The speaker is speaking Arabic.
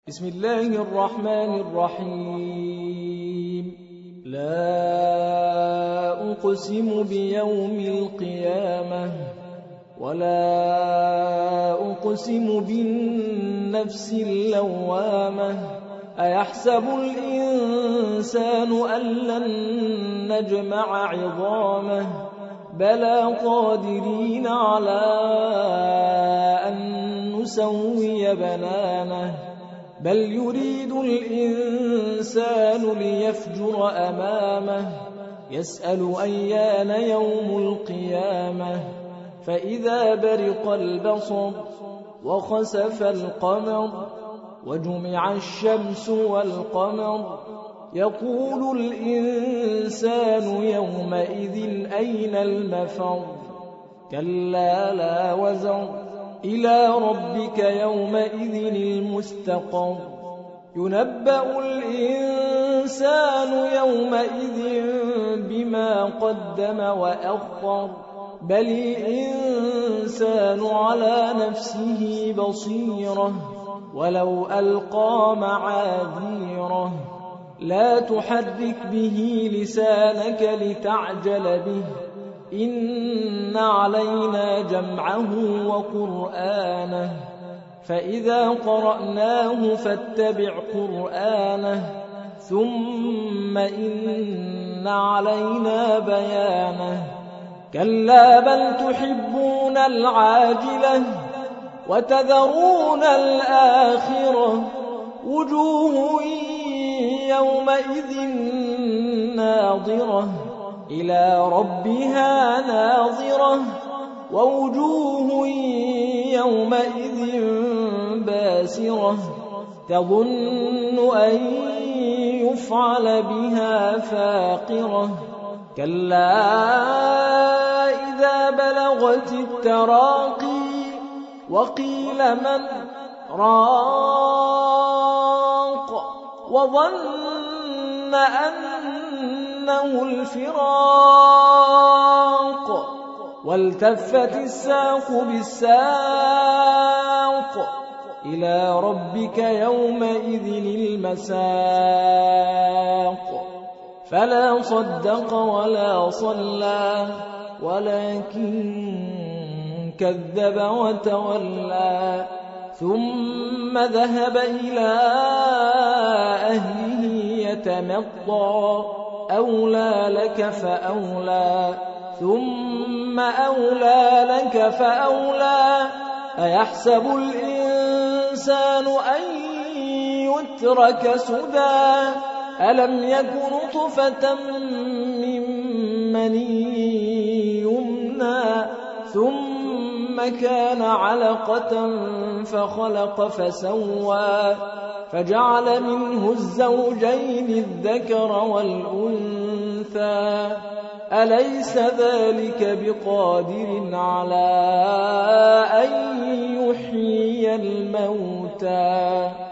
بسم الله الرحمن الرحيم لا أقسم بيوم القيامة ولا أقسم بالنفس اللوامة أيحسب الإنسان أن لن نجمع عظامه بلى قادرين على أن نسوي بنانه بل يريد الإنسان ليفجر أمامه يسأل أيان يوم القيامة فإذا برق البصر وخسف القمر وجمع الشمس والقمر يقول الإنسان يومئذ أين المفر كلا لا وزر إلى ربك يومئذ المستقر ينبأ الإنسان يومئذ بما قدم وأخر بل الإنسان على نفسه بصيرة ولو ألقى معاذيره لا تحرك به لسانك لتعجل به إن علينا جمعه وقرآنه فإذا قرأناه فاتبع قرآنه ثم إن علينا بيانه كلا بل تحبون العاجلة وتذرون الآخرة وجوه يومئذ ناظرة إلى ربها ناظرة ووجوه يومئذ باسرة تظن أن يفعل بها فاقرة كلا إذا بلغت التراقي وقيل من راق وظن أنه الفراق والتفت الساق بالساق إلى ربك يومئذ المساق فلا صدق ولا صلى ولكن كذب وتولى ثم ذهب إلى أهله يتمطى أولى لك فأولى ثم أولى لك فأولى أيحسب الإنسان أن يترك سدى ألم يكن نطفة من مني يمنى ثم كان علقة فخلق فسوى فجعل منه الزوجين الذكر والأنثى أليس ذلك بقادر على أن يحيي الموتى